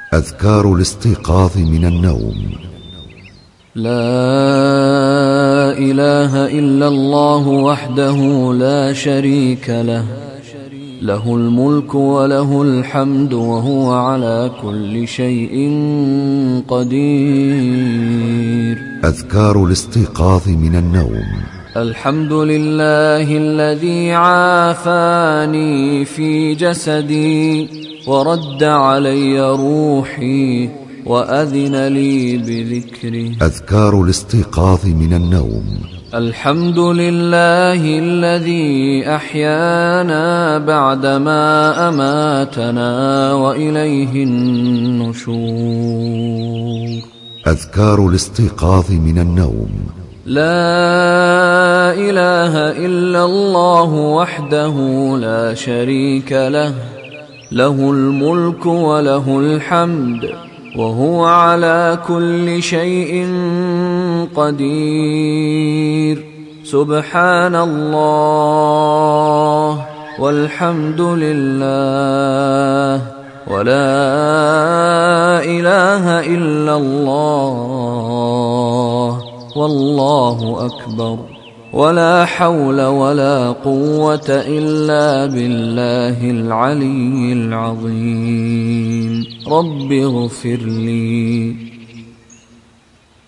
أذكار الاستيقاظ من النوم. لا إله إلا الله وحده لا شريك له، له الملك وله الحمد وهو على كل شيء قدير. أذكار الاستيقاظ من النوم. الحمد لله الذي عافاني في جسدي ورد علي روحي وأذن لي بذكره. أذكار الاستيقاظ من النوم. الحمد لله الذي أحيانا بعدما أماتنا وإليه النشور. أذكار الاستيقاظ من النوم. لا إله إلا الله وحده لا شريك له، له الملك وله الحمد وهو على كل شيء قدير. سبحان الله والحمد لله ولا إله إلا الله والله أكبر، ولا حول ولا قوة إلا بالله العلي العظيم. رب اغفر لي